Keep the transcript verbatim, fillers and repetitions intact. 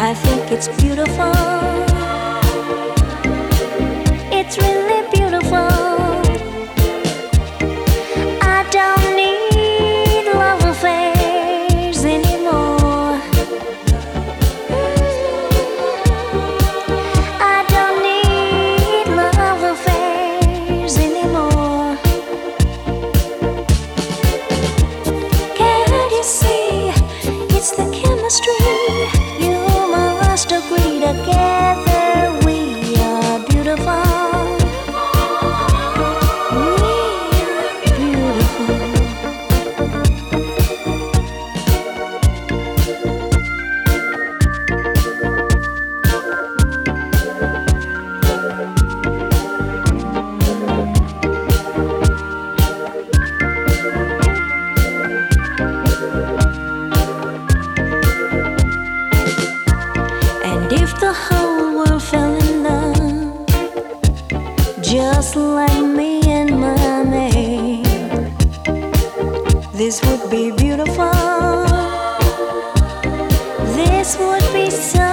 I think it's beautiful. It's really beautiful. I don't need love affairs anymore. I don't need love affairs anymore. Can't you see it's the chemistry? You must agree together we are beautiful. And if the whole world fell in love, just like me and my name, this would be beautiful. This would be so